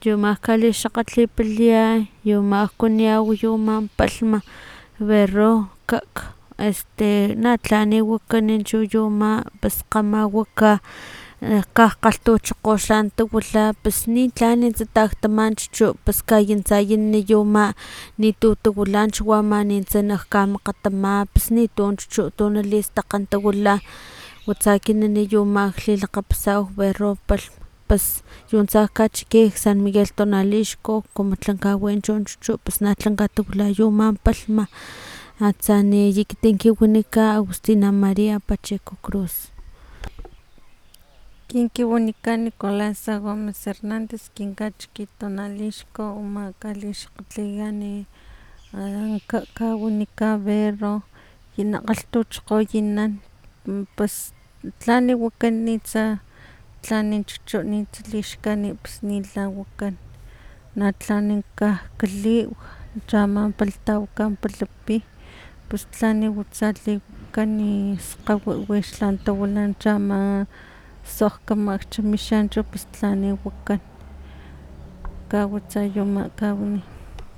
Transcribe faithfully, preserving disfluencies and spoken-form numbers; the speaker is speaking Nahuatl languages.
yuma kalixakgatlipaliay yuma kuaniaw yuma palhma berro kak este natlani wakan chu yuma pus kgama waka kakgalhtuchokgo tlan tawila pus nitlanitsa taktaman chuchut pus kayantsayani yuma nitu tawilanch wa manintsa nak kamakgatama pus nitu chuchut tu nalistakgan tawila watsa ekinan yuma lilakgapasau berro palhm pus yuntsa kachiki san miguel tonalixco como tlan kawan chu chuchut pus na tlan katawila yuma palhma atsa ni ekiti kin wanikan agustina maria pacheco cruz. Kin kiwanikan nicolasa gomez hernandez kin kachiki tonalixco uma kalixakgatliyani kawanikan berro kinakgalhtuchokgoyinan pus tlani wakan nitsa tlani chuchut nitsa lixkani pus nitla wakan natlani kajkaliw chama pala tawakan palapi pus tlani watsa liwakani skgawiwi wixtlan tawila chama sokgkamak chamixan chu pus tlani wakan kawatsa yuma kawani.